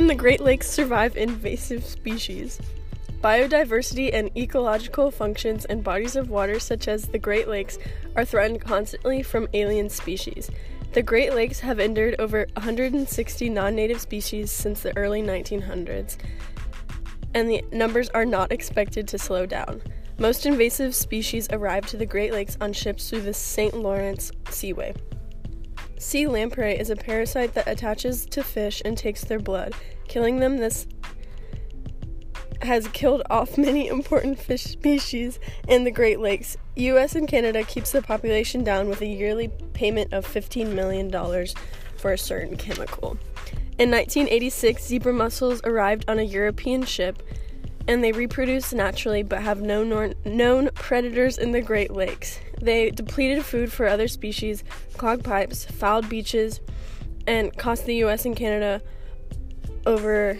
can the Great Lakes survive invasive species? Biodiversity and ecological functions in bodies of water such as the Great Lakes are threatened constantly from alien species. The Great Lakes have endured over 160 non-native species since the early 1900s, and the numbers are not expected to slow down. Most invasive species arrive to the Great Lakes on ships through the St. Lawrence Seaway. Sea lamprey is a parasite that attaches to fish and takes their blood, killing them. This has killed off many important fish species in the Great Lakes. U.S. and Canada keeps the population down with a yearly payment of $15 million for a certain chemical. In 1986, zebra mussels arrived on a European ship, and they reproduce naturally but have no known predators in the Great Lakes. They depleted food for other species, clogged pipes, fouled beaches, and cost the U.S. and Canada over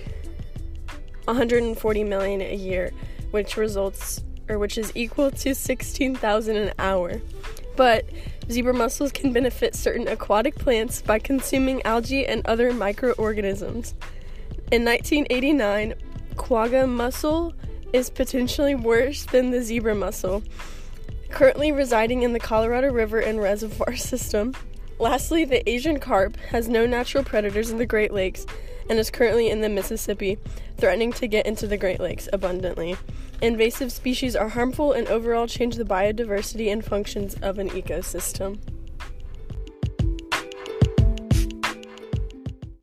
$140 million a year, which is equal to $16,000 an hour. But zebra mussels can benefit certain aquatic plants by consuming algae and other microorganisms. In 1989, quagga mussel is potentially worse than the zebra mussel, currently residing in the Colorado River and reservoir system. Lastly, the Asian carp has no natural predators in the Great Lakes and is currently in the Mississippi, threatening to get into the Great Lakes abundantly. Invasive species are harmful and overall change the biodiversity and functions of an ecosystem.